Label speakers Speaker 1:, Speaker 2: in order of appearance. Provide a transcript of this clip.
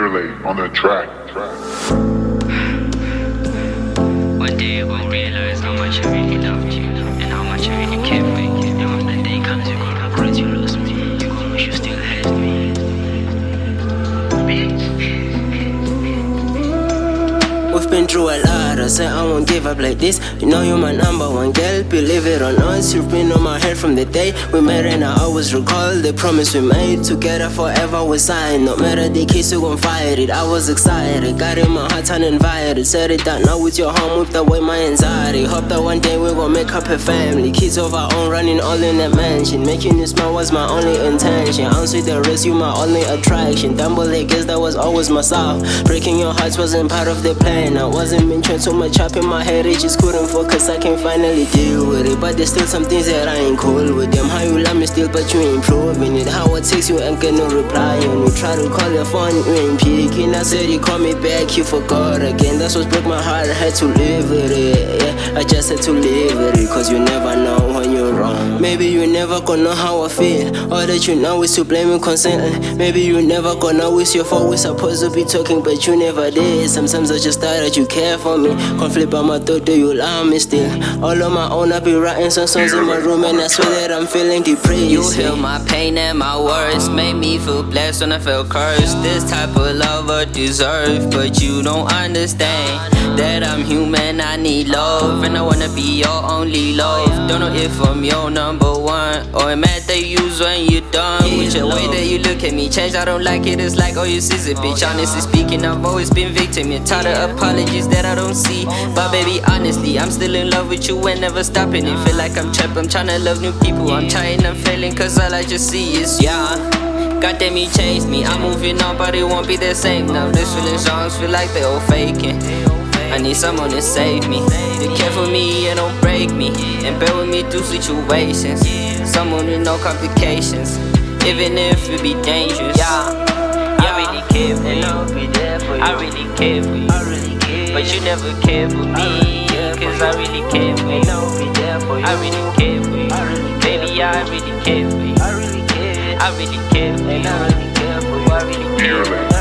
Speaker 1: Purely on the track.
Speaker 2: One day you gon' realize how much I really loved you and how much I really cared for you. And when that day comes, you gon' regret you lost me. You gon' wish you still had me.
Speaker 3: We've been through a lot, I said I won't give up like this. You know you're my number one girl, believe it or not. You've been on my head from the day we met, and I always recall the promise we made. Together forever we signed, no matter the case we gon' fight it. I was excited, got in my heart uninvited. Said it that now with your home, whipped away my anxiety. Hope that one day we gon' make up a family. Kids of our own, running all in a mansion. Making you smile was my only intention. Answer the rest, you my only attraction. Dumble, I guess that was always my style. Breaking your hearts wasn't part of the plan. I wasn't mentioned so much up in my head, it just couldn't focus. I can finally deal with it, but there's still some things that I ain't cool with them. How you love me still, but you ain't improving it. How I text you ain't get no reply, and you try to call your phone, you ain't picking. I said you call me back, you forgot again. That's what broke my heart, I had to live with it. Yeah, I just had to live with it, cause you never know when you're wrong. Maybe you never gonna know how I feel. All that you know is to blame me constantly. Maybe you never gonna know it's your fault. We're supposed to be talking, but you never did. Sometimes I just thought that you care for me. Can't flip out my thought, do you love me still? All on my own, I be writing some songs in my room, and I swear that I'm feeling depressed.
Speaker 4: You heal my pain and my words, made me feel blessed when I felt cursed. This type of love I deserve, but you don't understand that I'm human, I need love, and I wanna be your only love. Don't know if I'm your number one, or am at the use when you're done. With your way that you look at me change, I don't like it, it's like, oh, you sis it, bitch. Honestly speaking, I've always been victim. You're tired of apologies that I don't see, but baby, honestly, I'm still in love with you and never stopping it. Feel like I'm trapped, I'm trying to love new people. I'm trying, I'm failing, cause all I just see is yeah. Goddamn, you changed me, I'm moving on, but it won't be the same now. These feeling songs feel like they're all faking. I need someone to save me, to care for me and don't break me, and bear with me through situations. Someone with no complications, even if it be dangerous. I really care for you, I really care for you, but you never care for me, cause I really care for you, I really care for you, baby, I really care for you, I really care for you, I really care for you, I really care for you.